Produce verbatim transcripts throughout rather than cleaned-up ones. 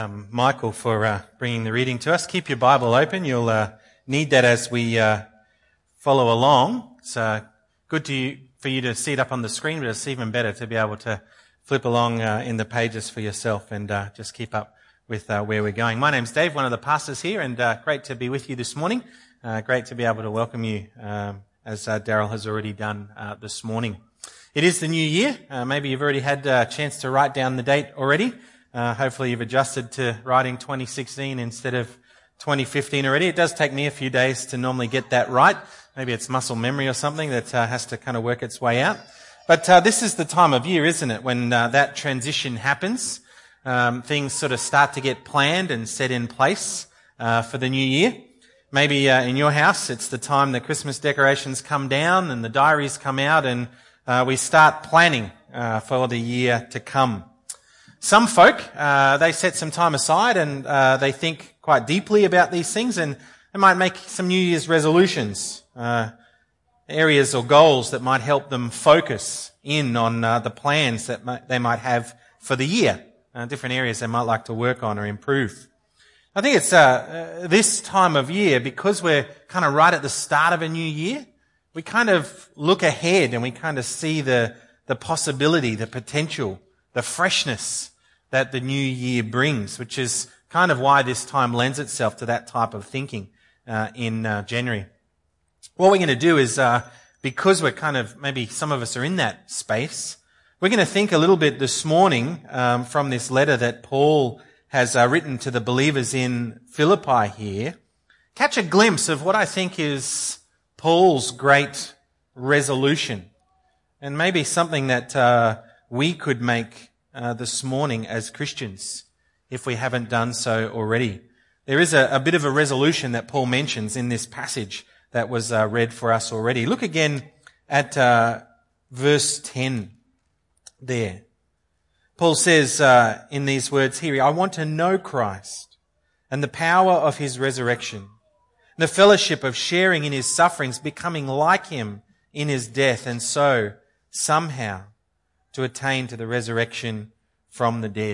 Um, Michael for uh, bringing the reading to us. Keep your Bible open. You'll uh, need that as we uh, follow along. It's uh, good to you, for you to see it up on the screen, but it's even better to be able to flip along uh, in the pages for yourself and uh, just keep up with uh, where we're going. My name's Dave, one of the pastors here, and uh, great to be with you this morning. Uh, great to be able to welcome you, um, as uh, Daryl has already done uh, this morning. It is the new year. Uh, maybe you've already had a chance to write down the date already. Uh, hopefully you've adjusted to writing twenty sixteen instead of twenty fifteen already. It does take me a few days to normally get that right. Maybe it's muscle memory or something that uh, has to kind of work its way out. But uh, this is the time of year, isn't it, when uh, that transition happens. Um, things sort of start to get planned and set in place uh, for the new year. Maybe uh, in your house it's the time the Christmas decorations come down and the diaries come out and uh, we start planning uh, for the year to come. Some folk, uh, they set some time aside and uh, they think quite deeply about these things, and they might make some New Year's resolutions, uh, areas or goals that might help them focus in on uh, the plans that might, they might have for the year, uh, different areas they might like to work on or improve. I think it's uh, uh, this time of year, because we're kind of right at the start of a new year, we kind of look ahead and we kind of see the the possibility, the potential, the freshness that the new year brings, which is kind of why this time lends itself to that type of thinking uh, in uh, January. What we're going to do is, uh, because we're kind of, maybe some of us are in that space, we're going to think a little bit this morning um, from this letter that Paul has uh, written to the believers in Philippi here, catch a glimpse of what I think is Paul's great resolution, and maybe something that uh, we could make Uh, this morning as Christians, if we haven't done so already. There is a, a bit of a resolution that Paul mentions in this passage that was uh, read for us already. Look again at uh, verse ten there. Paul says uh, in these words here, I want to know Christ and the power of his resurrection, the fellowship of sharing in his sufferings, becoming like him in his death, and so somehow to attain to the resurrection from the dead.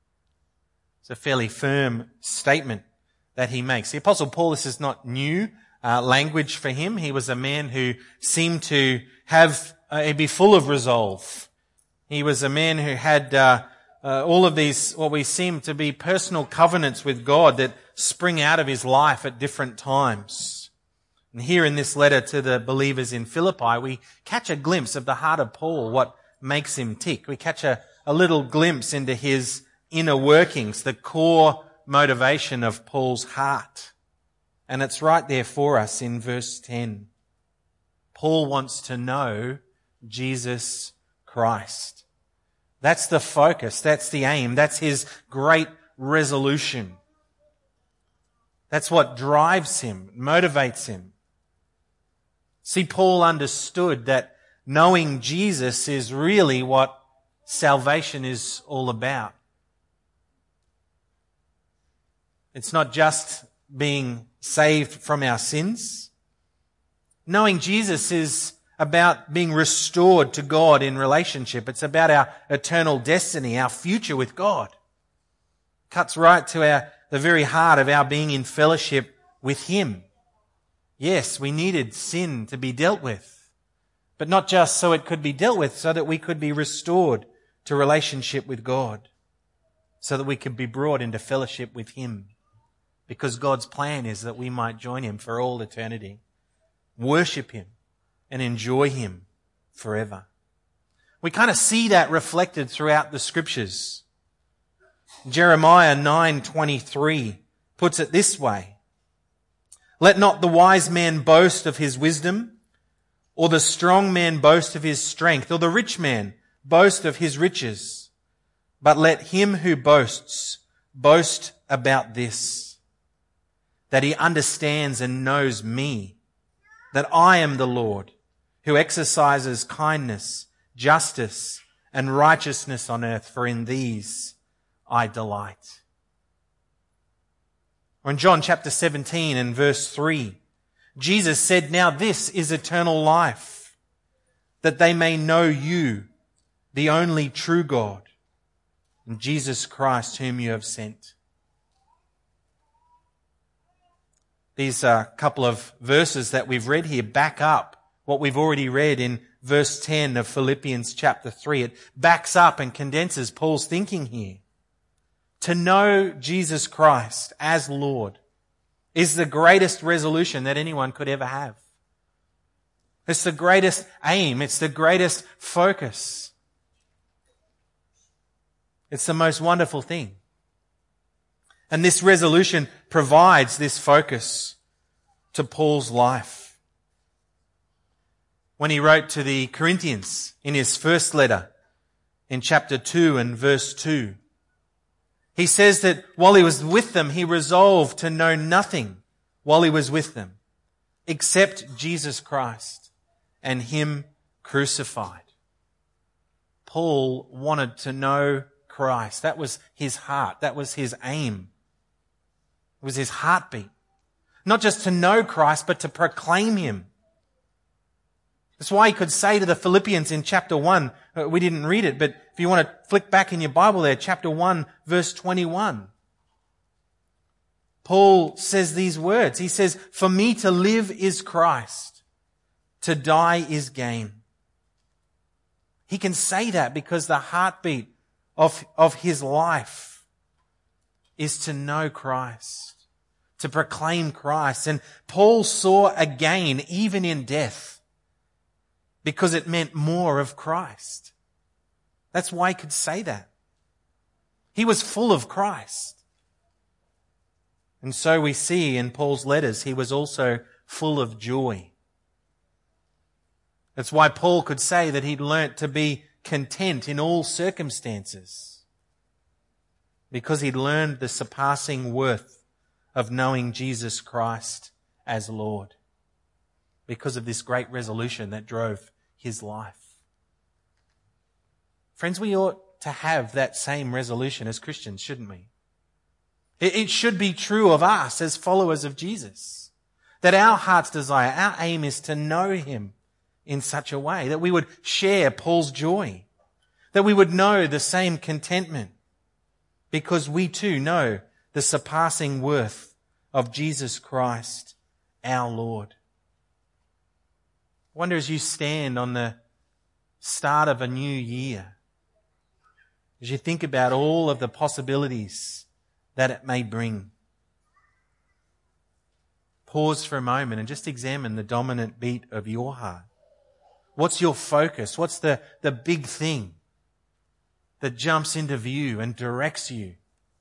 It's a fairly firm statement that he makes. The Apostle Paul, this is not new uh, language for him. He was a man who seemed to have, uh, be full of resolve. He was a man who had uh, uh, all of these, what we seem to be personal covenants with God that spring out of his life at different times. And here in this letter to the believers in Philippi, we catch a glimpse of the heart of Paul, what makes him tick. We catch a, a little glimpse into his inner workings, the core motivation of Paul's heart. And it's right there for us in verse ten. Paul wants to know Jesus Christ. That's the focus. That's the aim. That's his great resolution. That's what drives him, motivates him. See, Paul understood that knowing Jesus is really what salvation is all about. It's not just being saved from our sins. Knowing Jesus is about being restored to God in relationship. It's about our eternal destiny, our future with God. Cuts right to our the very heart of our being in fellowship with him. Yes, we needed sin to be dealt with. But not just so it could be dealt with, so that we could be restored to relationship with God. So that we could be brought into fellowship with him. Because God's plan is that we might join him for all eternity. Worship him and enjoy him forever. We kind of see that reflected throughout the scriptures. Jeremiah nine twenty-three puts it this way. Let not the wise man boast of his wisdom, or the strong man boast of his strength, or the rich man boast of his riches. But let him who boasts boast about this, that he understands and knows me, that I am the Lord, who exercises kindness, justice, and righteousness on earth, for in these I delight. Or in John chapter seventeen and verse three, Jesus said, now this is eternal life, that they may know you, the only true God, and Jesus Christ whom you have sent. These uh, couple of verses that we've read here back up what we've already read in verse ten of Philippians chapter three. It backs up and condenses Paul's thinking here. To know Jesus Christ as Lord is the greatest resolution that anyone could ever have. It's the greatest aim. It's the greatest focus. It's the most wonderful thing. And this resolution provides this focus to Paul's life. When he wrote to the Corinthians in his first letter in chapter two and verse two, he says that while he was with them, he resolved to know nothing while he was with them except Jesus Christ and Him crucified. Paul wanted to know Christ. That was his heart. That was his aim. It was his heartbeat. Not just to know Christ, but to proclaim Him. That's why he could say to the Philippians in chapter one, we didn't read it, but if you want to flick back in your Bible there, chapter one, verse twenty-one. Paul says these words. He says, "For me to live is Christ, to die is gain." He can say that because the heartbeat of, of his life is to know Christ, to proclaim Christ. And Paul saw a gain even in death, because it meant more of Christ. That's why he could say that. He was full of Christ. And so we see in Paul's letters, he was also full of joy. That's why Paul could say that he'd learnt to be content in all circumstances, because he'd learned the surpassing worth of knowing Jesus Christ as Lord, because of this great resolution that drove his life. Friends, we ought to have that same resolution as Christians, shouldn't we? It should be true of us as followers of Jesus, that our heart's desire, our aim is to know Him in such a way that we would share Paul's joy, that we would know the same contentment, because we too know the surpassing worth of Jesus Christ, our Lord. I wonder, as you stand on the start of a new year, as you think about all of the possibilities that it may bring, pause for a moment and just examine the dominant beat of your heart. What's your focus? What's the, the big thing that jumps into view and directs you?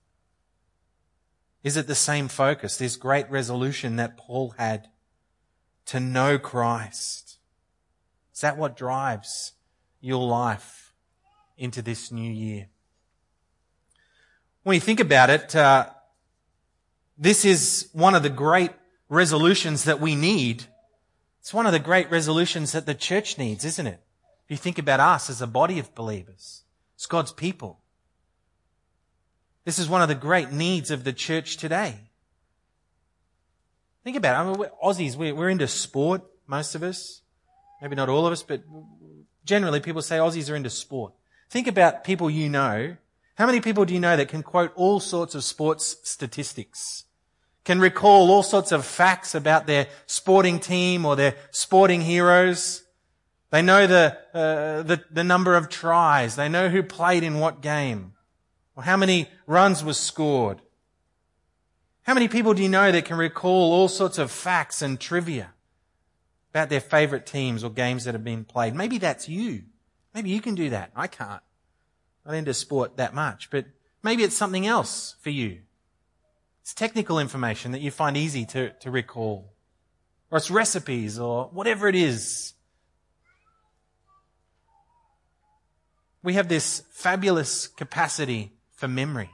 Is it the same focus, this great resolution that Paul had to know Christ? Is that what drives your life into this new year? When you think about it, uh, this is one of the great resolutions that we need. It's one of the great resolutions that the church needs, isn't it? If you think about us as a body of believers, it's God's people. This is one of the great needs of the church today. Think about it. I mean, we're Aussies, we're, we're into sport, most of us. Maybe not all of us, but generally people say Aussies are into sport. Think about people you know. How many people do you know that can quote all sorts of sports statistics? Can recall all sorts of facts about their sporting team or their sporting heroes? They know the, uh, the, the number of tries. They know who played in what game, or how many runs was scored. How many people do you know that can recall all sorts of facts and trivia about their favourite teams or games that have been played? Maybe that's you. Maybe you can do that. I can't. I'm not into sport that much, but maybe it's something else for you. It's technical information that you find easy to, to recall, or it's recipes, or whatever it is. We have this fabulous capacity for memory.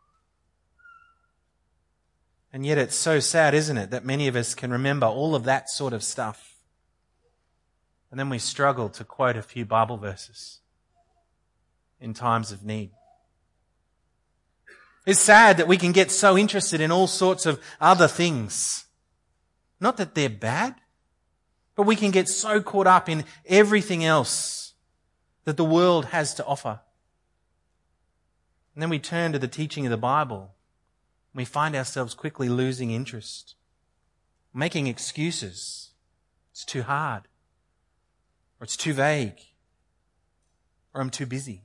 And yet it's so sad, isn't it, that many of us can remember all of that sort of stuff. And then we struggle to quote a few Bible verses in times of need. It's sad that we can get so interested in all sorts of other things. Not that they're bad, but we can get so caught up in everything else that the world has to offer. And then we turn to the teaching of the Bible. We find ourselves quickly losing interest. making excuses. It's too hard. Or it's too vague. Or I'm too busy.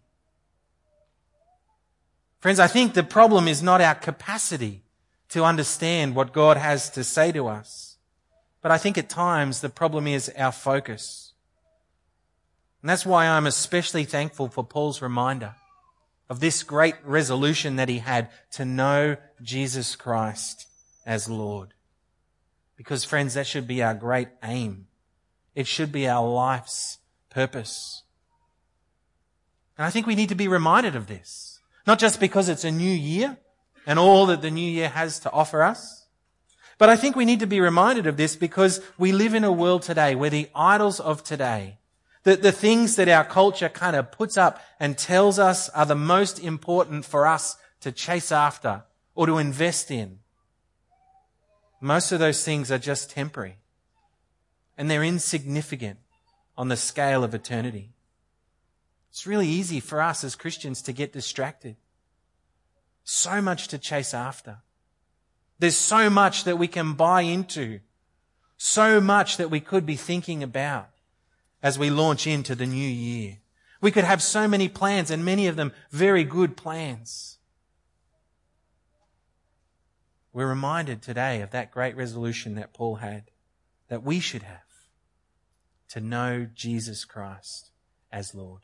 Friends, I think the problem is not our capacity to understand what God has to say to us. But I think at times the problem is our focus. And that's why I'm especially thankful for Paul's reminder of this great resolution that he had to know Jesus Christ as Lord. Because friends, that should be our great aim. It should be our life's purpose. And I think we need to be reminded of this. Not just because it's a new year and all that the new year has to offer us, but I think we need to be reminded of this because we live in a world today where the idols of today, the, the things that our culture kind of puts up and tells us are the most important for us to chase after or to invest in, most of those things are just temporary and they're insignificant on the scale of eternity. It's really easy for us as Christians to get distracted. So much to chase after. There's so much that we can buy into. So much that we could be thinking about as we launch into the new year. We could have so many plans, and many of them very good plans. We're reminded today of that great resolution that Paul had, that we should have, to know Jesus Christ as Lord.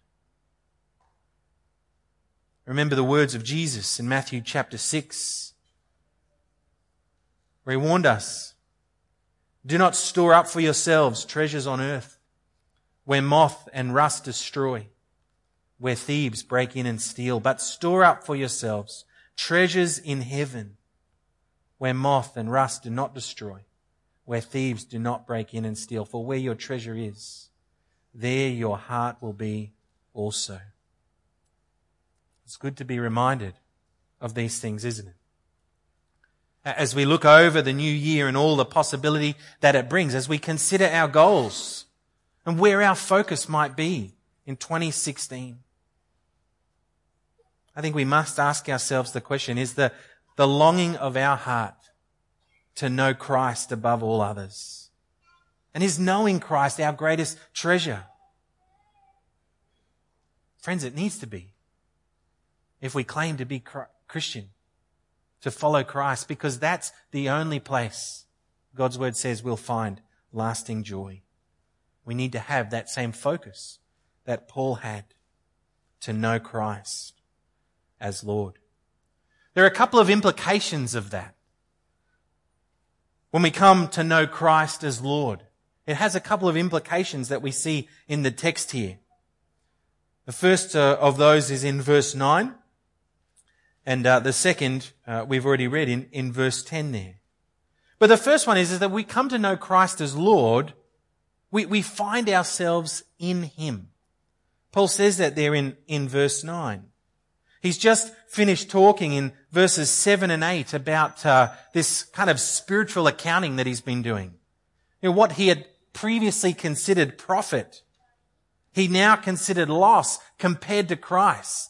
Remember the words of Jesus in Matthew chapter six, where he warned us, do not store up for yourselves treasures on earth, where moth and rust destroy, where thieves break in and steal, but store up for yourselves treasures in heaven, where moth and rust do not destroy, where thieves do not break in and steal. For where your treasure is, there your heart will be also. It's good to be reminded of these things, isn't it? As we look over the new year and all the possibility that it brings, as we consider our goals and where our focus might be in twenty sixteen. I think we must ask ourselves the question, is the, the longing of our heart to know Christ above all others? And is knowing Christ our greatest treasure? Friends, it needs to be. If we claim to be Christian, to follow Christ, because that's the only place God's word says we'll find lasting joy. We need to have that same focus that Paul had, to know Christ as Lord. There are a couple of implications of that. When we come to know Christ as Lord, it has a couple of implications that we see in the text here. The first uh, of those is in verse nine. And uh, the second, uh, we've already read in, in verse ten there. But the first one is, is that we come to know Christ as Lord, we, we find ourselves in Him. Paul says that there in, in verse nine. He's just finished talking in verses seven and eight about uh, this kind of spiritual accounting that he's been doing. You know, what he had previously considered profit, he now considered loss compared to Christ.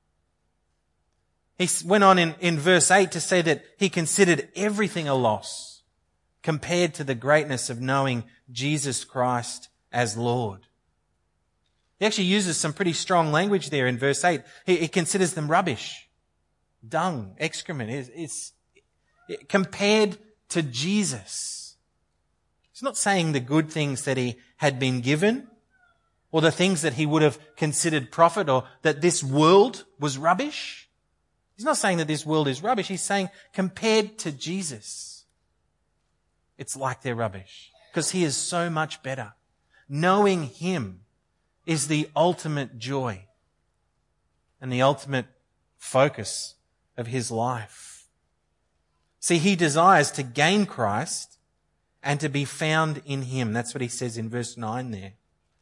He went on in, in verse eight to say that he considered everything a loss compared to the greatness of knowing Jesus Christ as Lord. He actually uses some pretty strong language there in verse eight. He, he considers them rubbish, dung, excrement. It's, it's it, compared to Jesus. It's not saying the good things that he had been given or the things that he would have considered profit or that this world was rubbish. He's not saying that this world is rubbish. He's saying compared to Jesus, it's like they're rubbish because he is so much better. Knowing him is the ultimate joy and the ultimate focus of his life. See, he desires to gain Christ and to be found in him. That's what he says in verse nine there.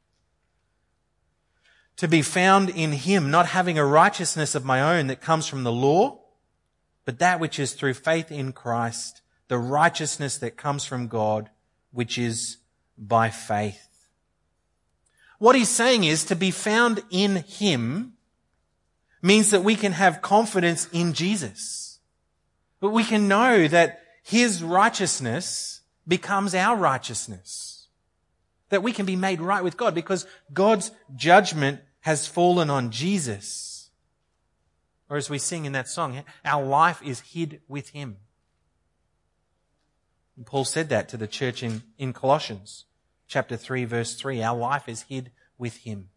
To be found in him, not having a righteousness of my own that comes from the law, but that which is through faith in Christ, the righteousness that comes from God, which is by faith. What he's saying is to be found in him means that we can have confidence in Jesus. But we can know that his righteousness becomes our righteousness. That we can be made right with God because God's judgment has fallen on Jesus. Or as we sing in that song, our life is hid with Him. And Paul said that to the church in, in Colossians chapter three, verse three. Our life is hid with Him.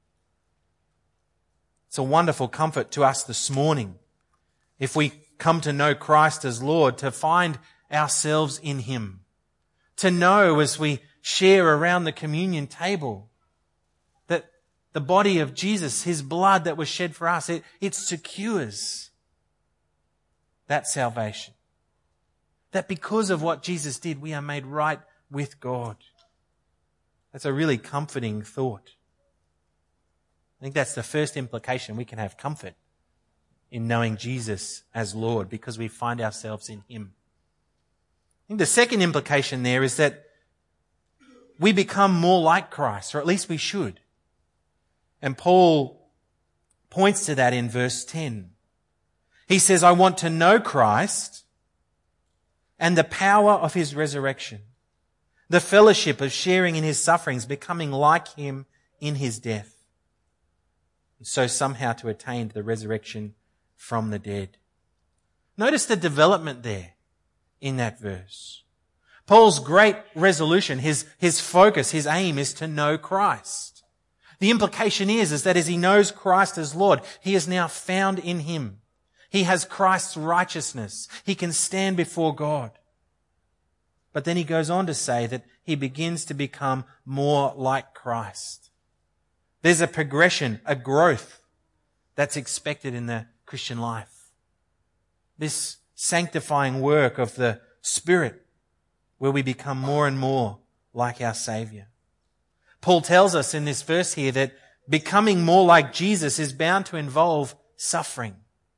It's a wonderful comfort to us this morning, if we come to know Christ as Lord, to find ourselves in Him. To know as we share around the communion table that the body of Jesus, His blood that was shed for us, it, it secures that salvation. That because of what Jesus did, we are made right with God. That's a really comforting thought. I think that's the first implication. We can have comfort in knowing Jesus as Lord because we find ourselves in Him. I think the second implication there is that we become more like Christ, or at least we should. And Paul points to that in verse ten. He says, I want to know Christ and the power of His resurrection, the fellowship of sharing in His sufferings, becoming like Him in His death, so somehow to attain the resurrection from the dead. Notice the development there in that verse. Paul's great resolution, his, his focus, his aim is to know Christ. The implication is, is that as he knows Christ as Lord, he is now found in Him. He has Christ's righteousness. He can stand before God. But then he goes on to say that he begins to become more like Christ. There's a progression, a growth that's expected in the Christian life. This sanctifying work of the Spirit where we become more and more like our Saviour. Paul tells us in this verse here that becoming more like Jesus is bound to involve suffering.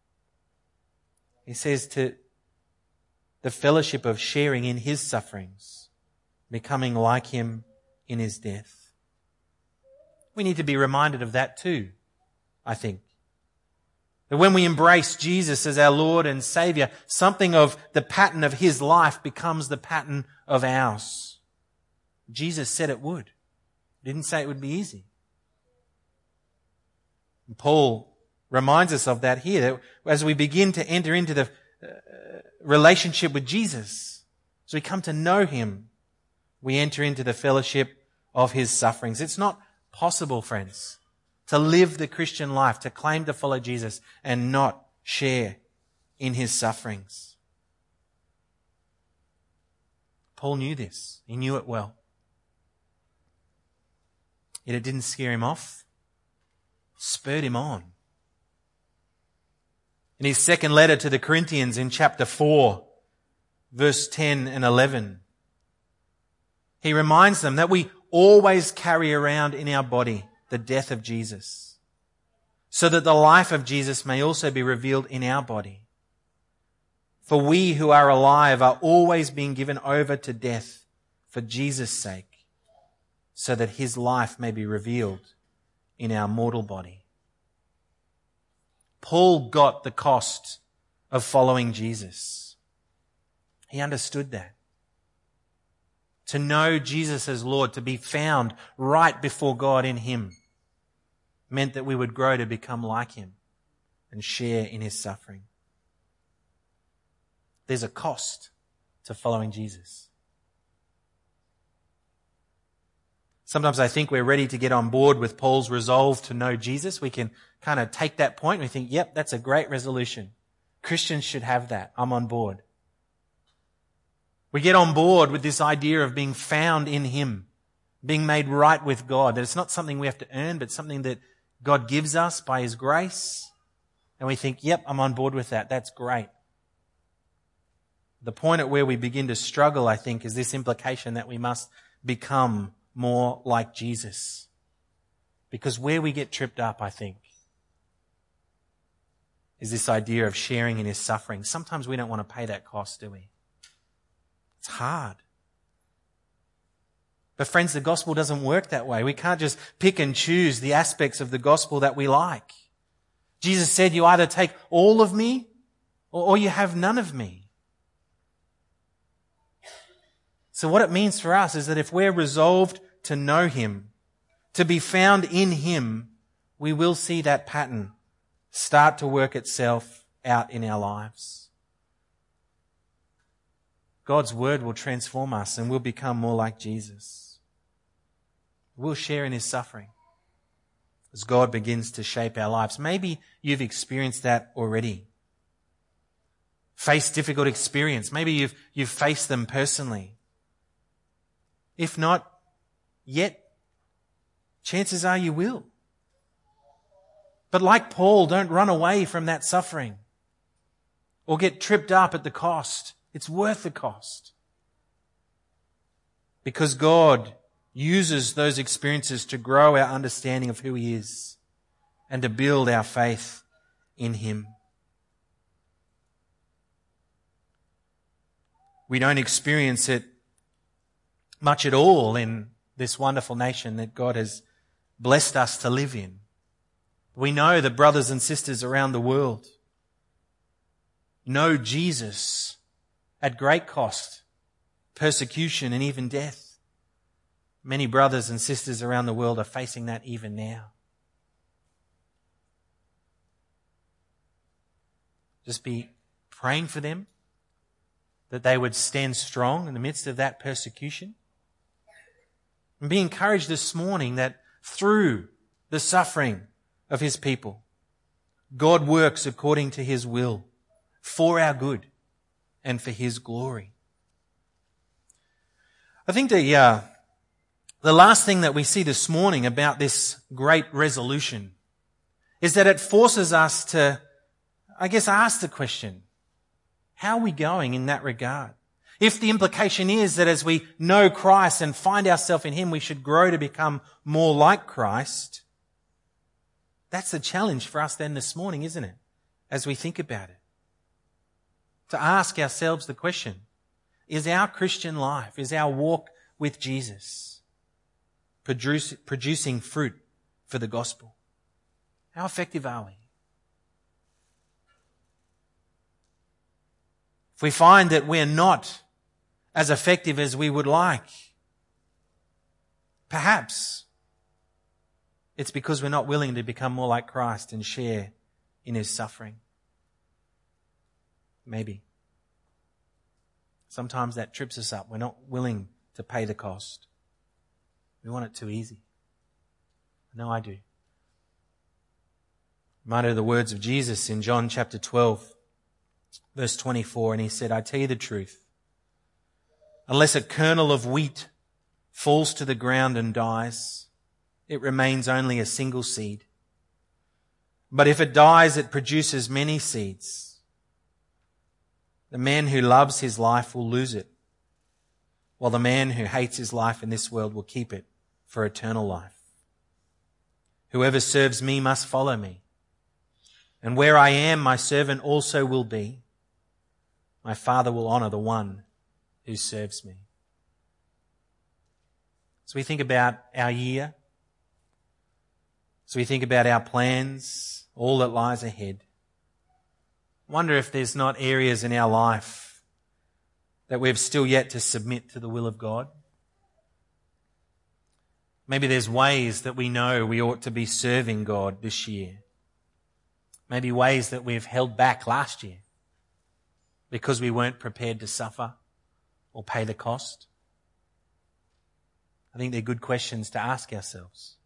He says to the fellowship of sharing in His sufferings, becoming like Him in His death. We need to be reminded of that too, I think. That when we embrace Jesus as our Lord and Saviour, something of the pattern of His life becomes the pattern of ours. Jesus said it would. He didn't say it would be easy. And Paul reminds us of that here, that as we begin to enter into the uh, relationship with Jesus, as we come to know Him, we enter into the fellowship of His sufferings. It's not possible, friends, to live the Christian life, to claim to follow Jesus and not share in His sufferings. Paul knew this. He knew it well. Yet it didn't scare him off. It spurred him on. In his second letter to the Corinthians in chapter four, verse ten and eleven, he reminds them that we always carry around in our body the death of Jesus, so that the life of Jesus may also be revealed in our body. For we who are alive are always being given over to death for Jesus' sake, so that His life may be revealed in our mortal body. Paul got the cost of following Jesus. He understood that. To know Jesus as Lord, to be found right before God in Him, meant that we would grow to become like Him and share in His suffering. There's a cost to following Jesus. Sometimes I think we're ready to get on board with Paul's resolve to know Jesus. We can kind of take that point and we think, yep, that's a great resolution. Christians should have that. I'm on board. We get on board with this idea of being found in Him, being made right with God, that it's not something we have to earn, but something that God gives us by His grace. And we think, yep, I'm on board with that. That's great. The point at where we begin to struggle, I think, is this implication that we must become more like Jesus. Because where we get tripped up, I think, is this idea of sharing in His suffering. Sometimes we don't want to pay that cost, do we? It's hard. But friends, the gospel doesn't work that way. We can't just pick and choose the aspects of the gospel that we like. Jesus said, you either take all of me or you have none of me. It's So what it means for us is that if we're resolved to know him, to be found in him, we will see that pattern start to work itself out in our lives. God's word will transform us and we'll become more like Jesus. We'll share in his suffering as God begins to shape our lives. Maybe you've experienced that already. Faced difficult experience. Maybe you've, you've faced them personally. If not yet, chances are you will. But like Paul, don't run away from that suffering or get tripped up at the cost. It's worth the cost. Because God uses those experiences to grow our understanding of who he is and to build our faith in him. We don't experience it much at all in this wonderful nation that God has blessed us to live in. We know that brothers and sisters around the world know Jesus at great cost, persecution and even death. Many brothers and sisters around the world are facing that even now. Just be praying for them, that they would stand strong in the midst of that persecution. And be encouraged this morning that through the suffering of his people, God works according to his will for our good and for his glory. I think the, uh, the last thing that we see this morning about this great resolution is that it forces us to, I guess, ask the question, how are we going in that regard? If the implication is that as we know Christ and find ourselves in him, we should grow to become more like Christ, that's the challenge for us then this morning, isn't it? As we think about it. To ask ourselves the question, is our Christian life, is our walk with Jesus produce, producing fruit for the gospel? How effective are we? If we find that we're not as effective as we would like, perhaps it's because we're not willing to become more like Christ and share in his suffering. Maybe. Sometimes that trips us up. We're not willing to pay the cost. We want it too easy. I know I do. Reminded of the words of Jesus in John chapter twelve, verse twenty-four, and he said, I tell you the truth, unless a kernel of wheat falls to the ground and dies, it remains only a single seed. But if it dies, it produces many seeds. The man who loves his life will lose it, while the man who hates his life in this world will keep it for eternal life. Whoever serves me must follow me, and where I am, my servant also will be. My Father will honor the one who serves me. So we think about our year, so we think about our plans, all that lies ahead. Wonder if there's not areas in our life that we've still yet to submit to the will of God. Maybe there's ways that we know we ought to be serving God this year. Maybe ways that we've held back last year because we weren't prepared to suffer or pay the cost. I think they're good questions to ask ourselves.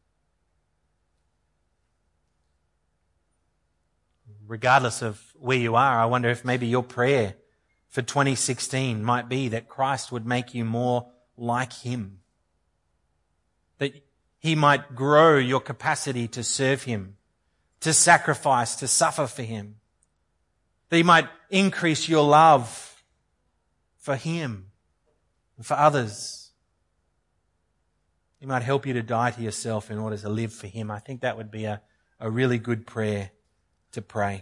Regardless of where you are, I wonder if maybe your prayer for twenty sixteen might be that Christ would make you more like him. That he might grow your capacity to serve him, to sacrifice, to suffer for him. That he might increase your love for him and for others. He might help you to die to yourself in order to live for him. I think that would be a, a really good prayer to pray.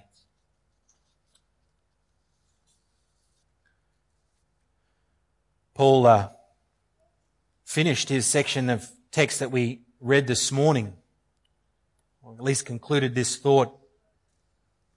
Paul uh, finished his section of text that we read this morning, or at least concluded this thought,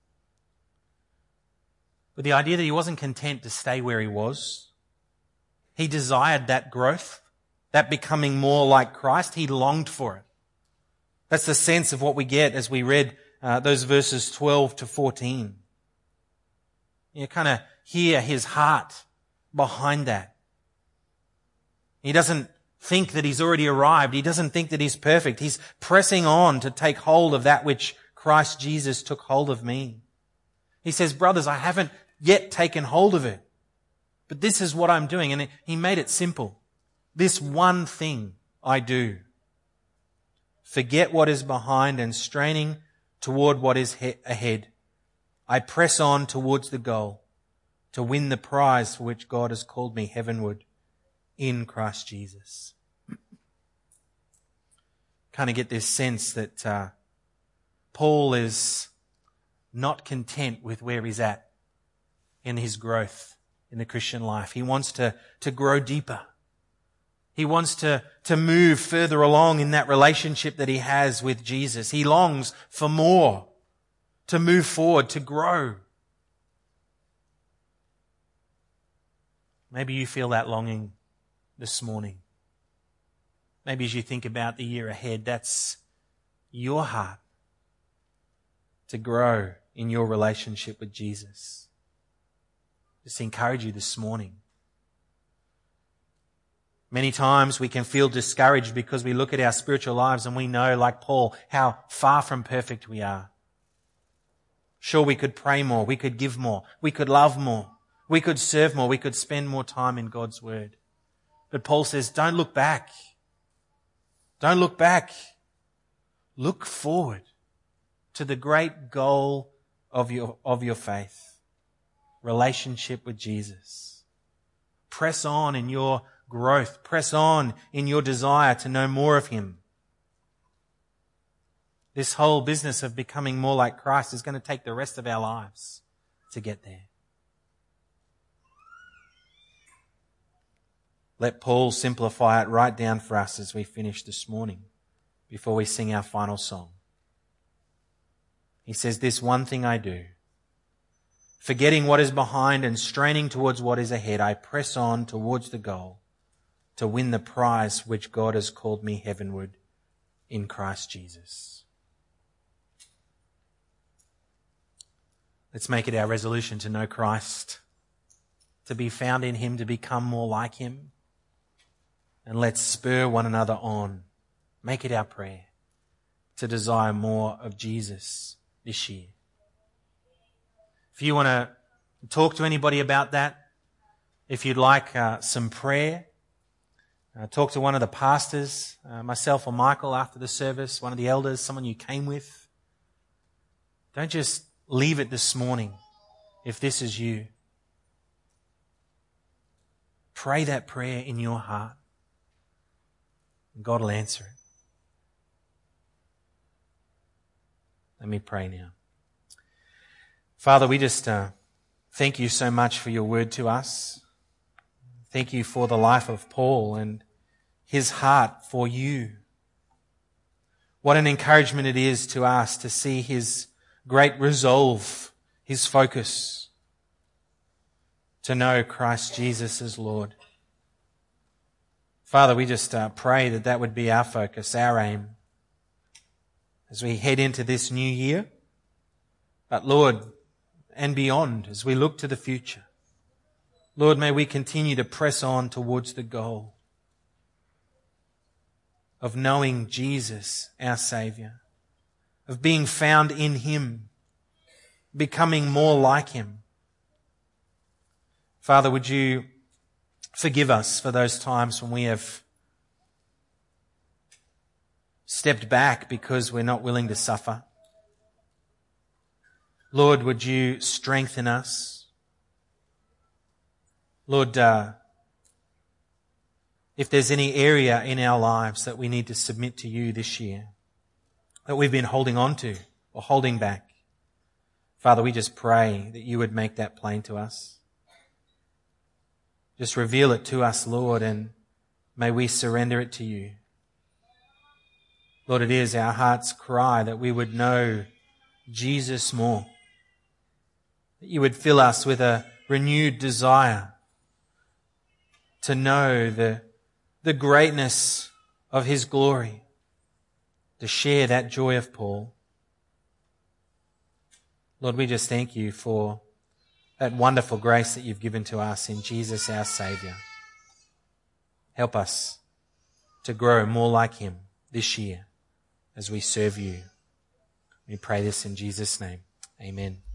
with the idea that he wasn't content to stay where he was. He desired that growth, that becoming more like Christ. He longed for it. That's the sense of what we get as we read uh, those verses twelve to fourteen. You kind of hear his heart behind that. He doesn't think that he's already arrived. He doesn't think that he's perfect. He's pressing on to take hold of that which Christ Jesus took hold of me. He says, brothers, I haven't yet taken hold of it, but this is what I'm doing. And he made it simple. This one thing I do. Forget what is behind and straining toward what is he- ahead. I press on towards the goal to win the prize for which God has called me heavenward in Christ Jesus. Kind of get this sense that uh, Paul is not content with where he's at in his growth in the Christian life. He wants to, to grow deeper. He wants to, to move further along in that relationship that he has with Jesus. He longs for more, to move forward, to grow. Maybe you feel that longing this morning. Maybe as you think about the year ahead, that's your heart to grow in your relationship with Jesus. Just encourage you this morning. Many times we can feel discouraged because we look at our spiritual lives and we know, like Paul, how far from perfect we are. Sure, we could pray more, we could give more, we could love more, we could serve more, we could spend more time in God's Word. But Paul says, don't look back. Don't look back. Look forward to the great goal of your, of your faith. Relationship with Jesus. Press on in your growth. Press on in your desire to know more of Him. This whole business of becoming more like Christ is going to take the rest of our lives to get there. Let Paul simplify it right down for us as we finish this morning before we sing our final song. He says, this one thing I do, forgetting what is behind and straining towards what is ahead, I press on towards the goal to win the prize which God has called me heavenward in Christ Jesus. Let's make it our resolution to know Christ, to be found in Him, to become more like Him. And let's spur one another on. Make it our prayer to desire more of Jesus this year. If you want to talk to anybody about that, if you'd like uh, some prayer, uh, talk to one of the pastors, uh, myself or Michael after the service, one of the elders, someone you came with. Don't just leave it this morning if this is you. Pray that prayer in your heart. And God will answer it. Let me pray now. Father, we just uh, thank you so much for your word to us. Thank you for the life of Paul and his heart for you. What an encouragement it is to us to see his great resolve, his focus to know Christ Jesus as Lord. Father, we just uh, pray that that would be our focus, our aim, as we head into this new year. But Lord, and beyond, as we look to the future, Lord, may we continue to press on towards the goal of knowing Jesus, our Saviour, of being found in Him, becoming more like Him. Father, would you forgive us for those times when we have stepped back because we're not willing to suffer. Lord, would you strengthen us? Lord, uh, if there's any area in our lives that we need to submit to you this year, that we've been holding on to or holding back, Father, we just pray that you would make that plain to us. Just reveal it to us, Lord, and may we surrender it to you. Lord, it is our heart's cry that we would know Jesus more, that you would fill us with a renewed desire to know the, the greatness of his glory, to share that joy of Paul. Lord, we just thank you for that wonderful grace that you've given to us in Jesus our Saviour. Help us to grow more like him this year as we serve you. We pray this in Jesus' name. Amen.